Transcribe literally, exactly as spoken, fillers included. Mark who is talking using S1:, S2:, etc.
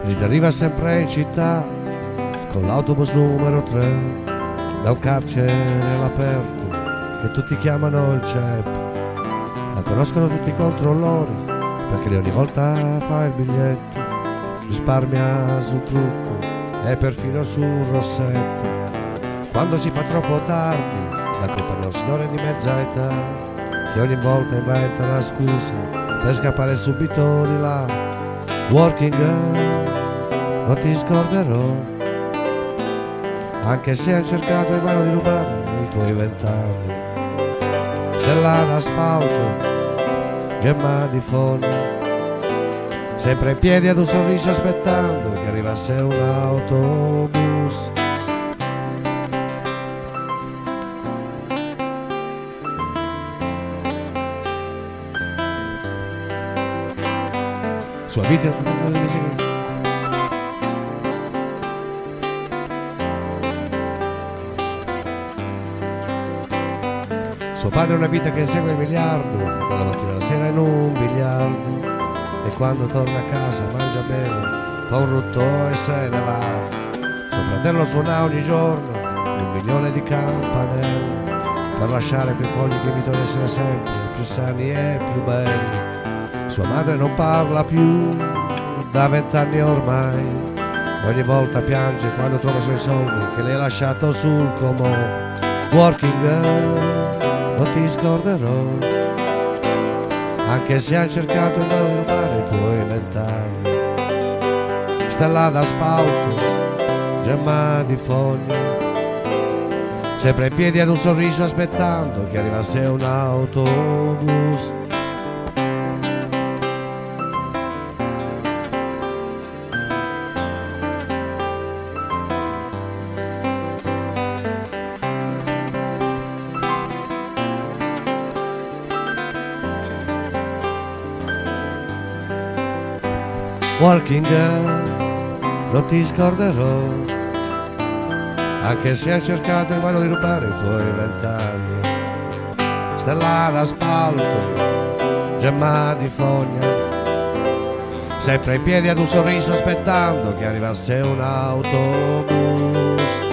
S1: Ed arriva sempre in città con l'autobus numero tre, da un carcere all'aperto che tutti chiamano il C E P. La conoscono tutti i controllori perché lei ogni volta fa il biglietto, risparmia sul trucco e perfino sul rossetto. Quando si fa troppo tardi, la colpa è un signore di mezza età che ogni volta inventa una scusa per scappare subito di là. Working girl, non ti scorderò, anche se hai cercato invano di rubare i tuoi vent'anni. Stella d'asfalto, gemma di foglia, sempre in piedi ad un sorriso aspettando che arrivasse un autobus. Sua vita suo padre ha una vita che segue il miliardo, dalla mattina alla sera in un biliardo, e quando torna a casa mangia bene, fa un rutto e se ne va. Suo fratello suona ogni giorno un milione di campanelle per lasciare quei fogli che invitano ad essere sempre più sani e più belli. Sua madre non parla più da vent'anni ormai e ogni volta piange quando trova i suoi soldi che le ha lasciato sul comò. Working girl, non ti scorderò, anche se hai cercato di non rubare i tuoi vent'anni. Stella d'asfalto, gemma di foglia, sempre in piedi ad un sorriso aspettando che arrivasse un autobus. Working girl, non ti scorderò, anche se hai cercato invano di rubare i tuoi vent'anni. Stella d'asfalto, gemma di foglia, sempre in piedi ad un sorriso aspettando che arrivasse un autobus.